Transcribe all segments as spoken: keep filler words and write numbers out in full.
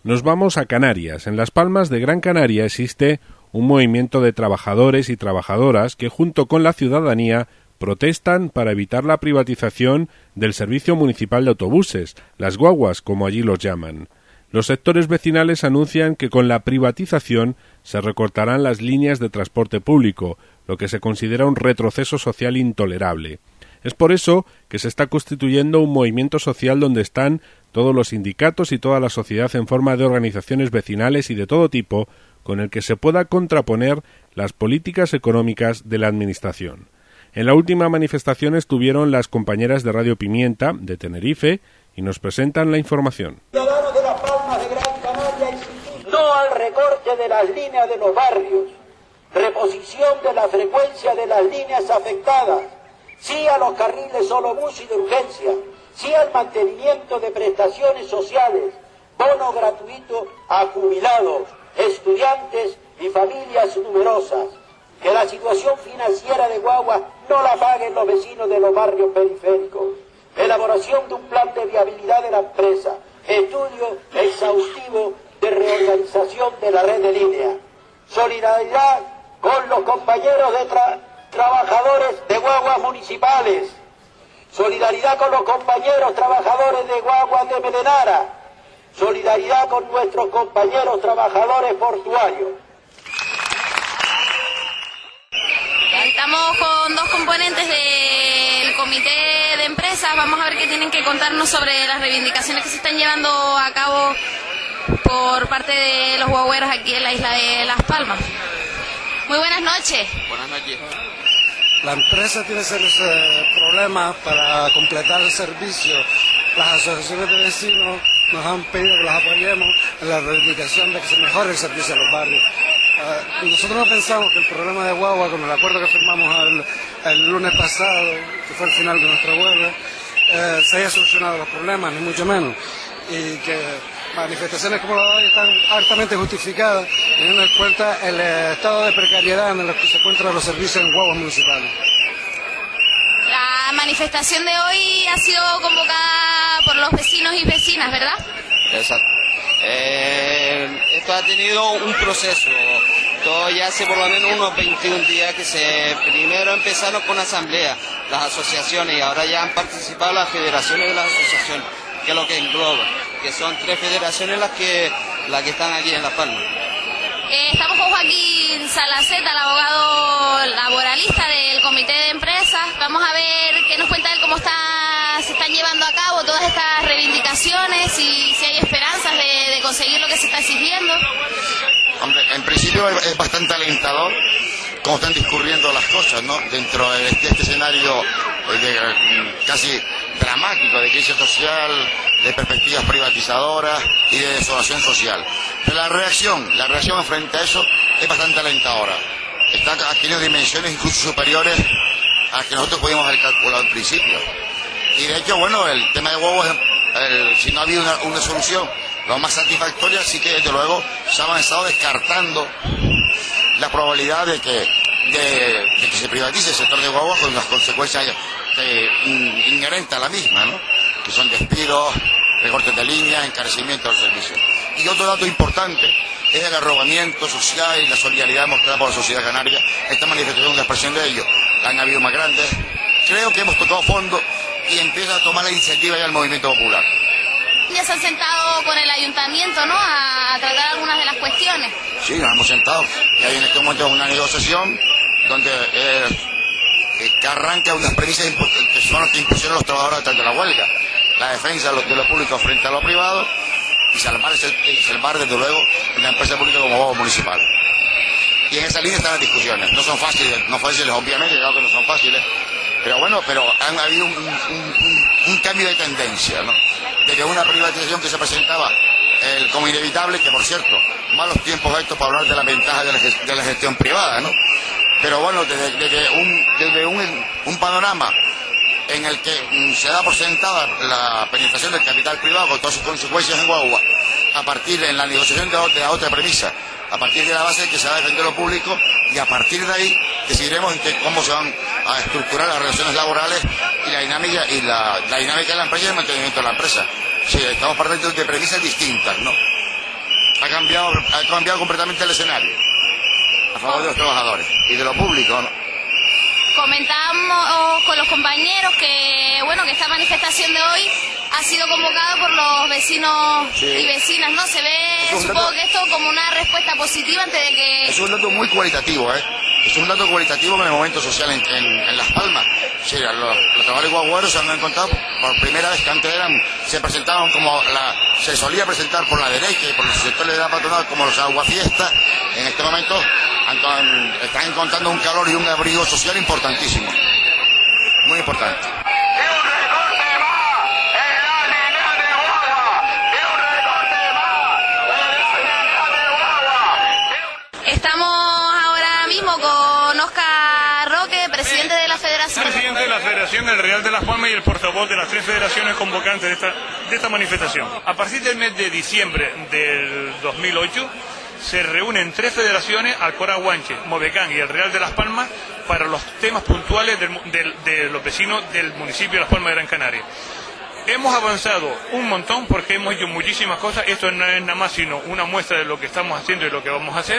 Nos vamos a Canarias. En Las Palmas de Gran Canaria existe un movimiento de trabajadores y trabajadoras que, junto con la ciudadanía, protestan para evitar la privatización del servicio municipal de autobuses, las guaguas, como allí los llaman. Los sectores vecinales anuncian que con la privatización se recortarán las líneas de transporte público, lo que se considera un retroceso social intolerable. Es por eso que se está constituyendo un movimiento social donde están todos los sindicatos y toda la sociedad en forma de organizaciones vecinales y de todo tipo, con el que se pueda contraponer las políticas económicas de la Administración. En la última manifestación estuvieron las compañeras de Radio Pimienta, de Tenerife, y nos presentan la información. Ciudadanos de Las Palmas de Gran Canaria, no al recorte de las líneas de los barrios, reposición de la frecuencia de las líneas afectadas, sí a los carriles solo bus y de urgencia, sí al mantenimiento de prestaciones sociales, bono gratuito a jubilados, estudiantes y familias numerosas. Que la situación financiera de Guagua no la paguen los vecinos de los barrios periféricos. Elaboración de un plan de viabilidad de la empresa. Estudio exhaustivo de reorganización de la red de línea. Solidaridad con los compañeros de tra trabajadores de guaguas municipales. Solidaridad con los compañeros trabajadores de guaguas de Melenara. Solidaridad con nuestros compañeros trabajadores portuarios. Estamos con dos componentes del comité de empresas. Vamos a ver qué tienen que contarnos sobre las reivindicaciones que se están llevando a cabo por parte de los guagüeros aquí en la isla de Las Palmas. Muy buenas noches. Buenas noches. La empresa tiene serios eh, problemas para completar el servicio. Las asociaciones de vecinos nos han pedido que los apoyemos en la reivindicación de que se mejore el servicio a los barrios. Uh, nosotros no pensamos que el problema de Guagua, con el acuerdo que firmamos el, el lunes pasado, que fue el final de nuestra huelga, eh, se haya solucionado los problemas, ni mucho menos, y que manifestaciones como la de hoy están altamente justificadas, teniendo en cuenta el eh, estado de precariedad en el que se encuentran los servicios en Guaguas municipales. La manifestación de hoy ha sido convocada por los vecinos y vecinas, ¿verdad? Exacto. Eh, esto ha tenido un proceso. Todo ya hace por lo menos unos veintiún días que se primero empezaron con asamblea, las asociaciones, y ahora ya han participado las federaciones de las asociaciones, que es lo que engloba, que son tres federaciones las que las que están aquí en Las Palmas. Eh, estamos con Joaquín Salaceta, el abogado laboralista del comité de empresas. Vamos a ver qué nos cuenta él, cómo está, se están llevando a cabo todas estas reivindicaciones y si hay esperanzas de, de conseguir lo que se está exigiendo. Hombre, en principio es bastante alentador cómo están discurriendo las cosas, ¿no? Dentro de este, este escenario de, casi dramático de crisis social, de perspectivas privatizadoras y de desolación social. Pero la reacción, la reacción frente a eso es bastante alentadora. Está adquiriendo dimensiones incluso superiores a las que nosotros podíamos haber calculado en principio. Y de hecho, bueno, el tema de huevos, el, si no ha habido una, una solución lo más satisfactoria, sí que desde luego se ha avanzado descartando la probabilidad de que, de, de que se privatice el sector de guaguas con las consecuencias de, in, inherentes a la misma, ¿no? Que son despidos, recortes de líneas, encarecimiento del servicio. Y otro dato importante es el arrobamiento social y la solidaridad mostrada por la sociedad canaria. Esta manifestación es una expresión de ello. Han habido más grandes. Creo que hemos tocado fondo y empieza a tomar la iniciativa ya el movimiento popular. Ya se han sentado con el ayuntamiento, ¿no?, a tratar algunas de las cuestiones. Sí, nos hemos sentado. Y hay en este momento una negociación donde eh, que arranca unas premisas que son las que impusieron los trabajadores detrás de la huelga. La defensa de lo, de lo público frente a lo privado y salvar, y salvar desde luego una empresa pública como Guagua Municipal. Y en esa línea están las discusiones. No son fáciles, no fáciles obviamente, claro que no son fáciles, pero bueno, pero han habido un, un, un, un cambio de tendencia, ¿no? Desde una privatización que se presentaba eh, como inevitable, que por cierto, malos tiempos estos para hablar de la ventaja de la, de la gestión privada, ¿no? Pero bueno, desde, desde, un, desde un, un panorama en el que mm, se da por sentada la penetración del capital privado con todas sus consecuencias en Guagua, a partir de la negociación de, de la otra premisa, a partir de la base de que se va a defender lo público, y a partir de ahí decidiremos en que, cómo se van a estructurar las relaciones laborales y la dinámica y la, la dinámica de la empresa y el mantenimiento de la empresa. Sí, estamos partiendo de premisas distintas, ¿no? ha cambiado, ha cambiado completamente el escenario a favor de los trabajadores y de lo público, ¿no? Comentamos con los compañeros que, bueno, que esta manifestación de hoy ha sido convocada por los vecinos sí. y vecinas, ¿no? Se ve, supongo dato, que esto como una respuesta positiva antes de que... Es un dato muy cualitativo, ¿eh? Es un dato cualitativo en el momento social en, en, en Las Palmas. Sí, los, los trabajadores guaguaros se han encontrado por primera vez, que antes eran, se presentaban como la, se solía presentar por la derecha y por los sectores de la patronal como los aguafiestas. En este momento han, están encontrando un calor y un abrigo social importantísimo, muy importante. Estamos ahora mismo con Óscar Roque, presidente de la Federación. Presidente de la Federación del Real de Las Palmas y el portavoz de las tres federaciones convocantes de esta, de esta manifestación. A partir del mes de diciembre del dos mil ocho se reúnen tres federaciones, Alcora Guanche, Movecán y el Real de Las Palmas, para los temas puntuales del, del, de los vecinos del municipio de Las Palmas de Gran Canaria. Hemos avanzado un montón porque hemos hecho muchísimas cosas. Esto no es nada más sino una muestra de lo que estamos haciendo y lo que vamos a hacer.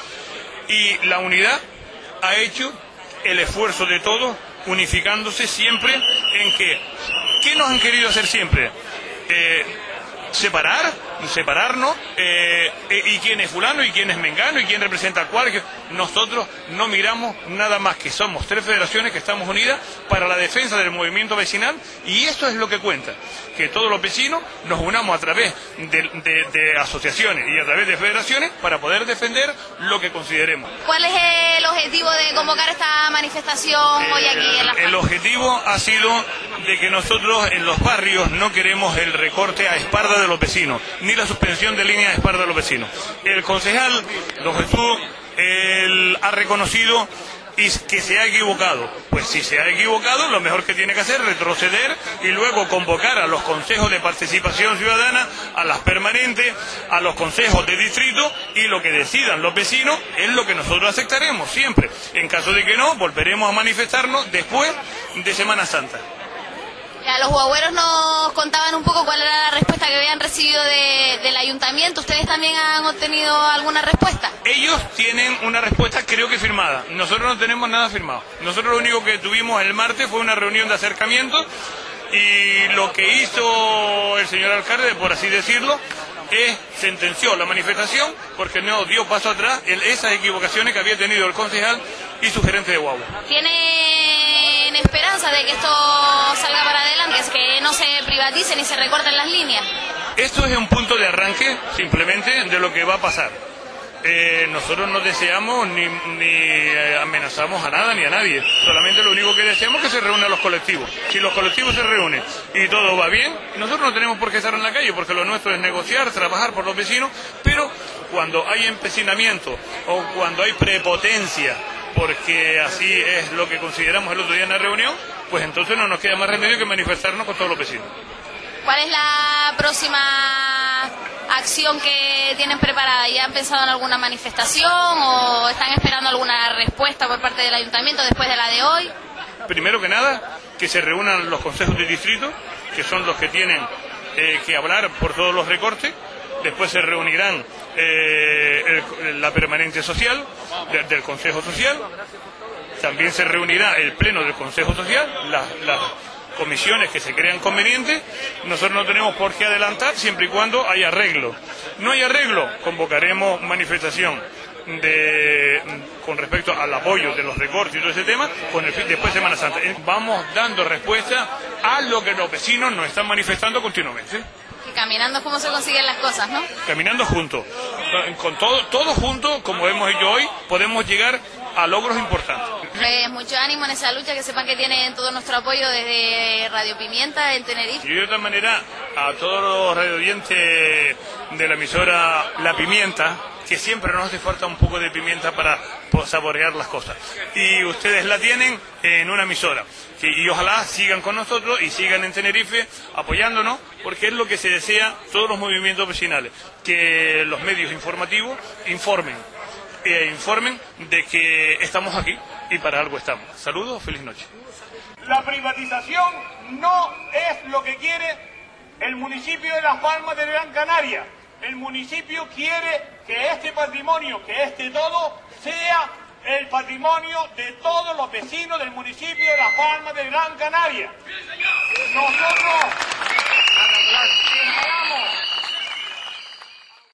Y la unidad ha hecho el esfuerzo de todos, unificándose siempre en que, ¿qué nos han querido hacer siempre? Eh, separar, separarnos, eh, eh, y quién es fulano y quién es mengano y quién representa a cuál. Nosotros no miramos nada más que somos tres federaciones que estamos unidas para la defensa del movimiento vecinal, y esto es lo que cuenta, que todos los vecinos nos unamos a través de, de, de asociaciones y a través de federaciones para poder defender lo que consideremos. ¿Cuál es el objetivo de convocar esta manifestación eh, hoy aquí en Las Palmas? El objetivo ha sido de que nosotros en los barrios no queremos el recorte a espalda de los vecinos, ni la suspensión de línea a espalda de los vecinos. El concejal, don Jesús, él ha reconocido y que se ha equivocado. Pues si se ha equivocado, lo mejor que tiene que hacer es retroceder y luego convocar a los consejos de participación ciudadana, a las permanentes, a los consejos de distrito, y lo que decidan los vecinos es lo que nosotros aceptaremos siempre. En caso de que no, volveremos a manifestarnos después de Semana Santa. Ya, los guagüeros nos contaban un poco cuál era la respuesta que habían recibido de, del ayuntamiento. ¿Ustedes también han obtenido alguna respuesta? Ellos tienen una respuesta, creo que firmada. Nosotros no tenemos nada firmado. Nosotros lo único que tuvimos el martes fue una reunión de acercamiento, y lo que hizo el señor alcalde, por así decirlo, es sentenció la manifestación porque no dio paso atrás en esas equivocaciones que había tenido el concejal y su gerente de Guagua. ¿Tienen esperanza de que esto salga para adelante, que no se privaticen ni se recorten las líneas? Esto es un punto de arranque simplemente de lo que va a pasar. Eh, nosotros no deseamos ni, ni eh, amenazamos a nada ni a nadie, solamente lo único que deseamos es que se reúnan los colectivos. Si los colectivos se reúnen y todo va bien, nosotros no tenemos por qué estar en la calle, porque lo nuestro es negociar, trabajar por los vecinos, pero cuando hay empecinamiento o cuando hay prepotencia, porque así es lo que consideramos el otro día en la reunión, pues entonces no nos queda más remedio que manifestarnos con todos los vecinos. ¿Cuál es la próxima acción que tienen preparada? ¿Ya han pensado en alguna manifestación o están esperando alguna respuesta por parte del ayuntamiento después de la de hoy? Primero que nada, que se reúnan los consejos de distrito, que son los que tienen eh, que hablar por todos los recortes. Después se reunirán eh, el, la permanente social de, del Consejo Social. También se reunirá el pleno del Consejo Social, las la comisiones que se crean convenientes. Nosotros no tenemos por qué adelantar siempre y cuando haya arreglo. No hay arreglo, convocaremos manifestación de con respecto al apoyo de los recortes y todo ese tema con el, después de Semana Santa. Vamos dando respuesta a lo que los vecinos nos están manifestando continuamente. Y caminando es como se consiguen las cosas, ¿no? Caminando juntos, con todo, todo juntos, como hemos hecho hoy, podemos llegar a logros importantes. Pues mucho ánimo en esa lucha, que sepan que tienen todo nuestro apoyo desde Radio Pimienta en Tenerife. Y de otra manera, a todos los radioyentes de la emisora La Pimienta, que siempre nos hace falta un poco de pimienta para saborear las cosas. Y ustedes la tienen en una emisora. Y ojalá sigan con nosotros y sigan en Tenerife apoyándonos, porque es lo que se desea todos los movimientos vecinales, que los medios informativos informen, e informen de que estamos aquí y para algo estamos. Saludos, feliz noche. La privatización no es lo que quiere el municipio de Las Palmas de Gran Canaria. el municipio quiere que este patrimonio, que este todo, sea el patrimonio de todos los vecinos del municipio de Las Palmas de Gran Canaria. Nosotros